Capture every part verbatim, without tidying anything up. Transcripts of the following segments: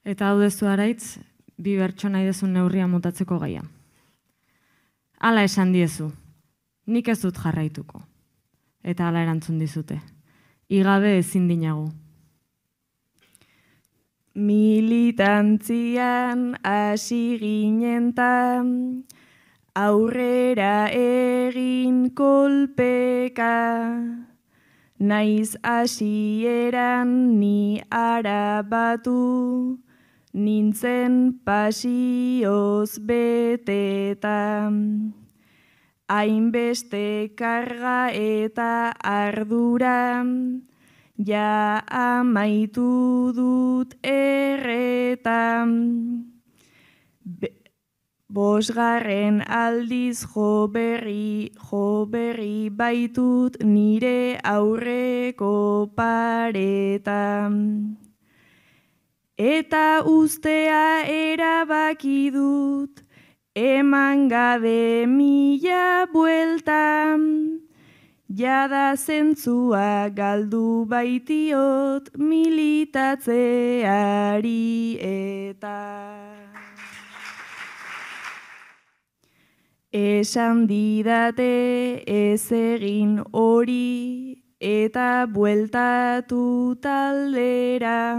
Eta hau dezu araitz, bi bertso nahi dezun neurria mutatzeko gaia. Hala esan diezu, nik ez dut jarraituko. Eta hala erantzun dizute. Igabe ezin dinagu. Militantzian hasi ginentan, aurrera egin kolpeka, naiz hasieran ni arabatu, nintzen pasioz beteta. Hainbeste karga eta ardura, ja amaitu dut erreta. Bosgarren aldiz jo berri, jo berri baitut nire aurreko pareta. Eta ustea erabaki dut, eman gabe mila buelta, jada zentzua galdu baitiot militatzeari eta. Esan didate ez egin hori eta bueltatu taldera,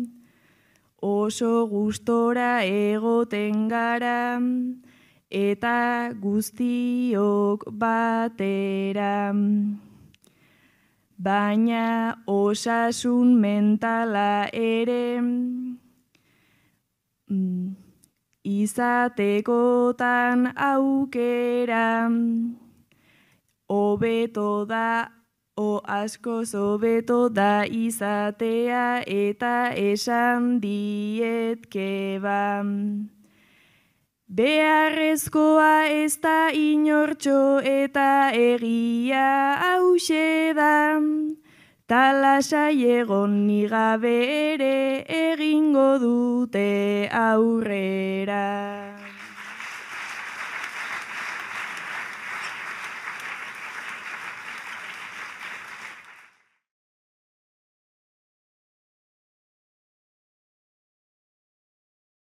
oso gustora egoten gara eta guztiok batera. Baina osasun mentala ere izatekotan aukera, hobeto da, o askoz hobeto da izatea eta esan diet keba. Beharrezkoa ez da inortxo eta egia hauxe da, talasai egon nigabe ere egingo dute aurrera.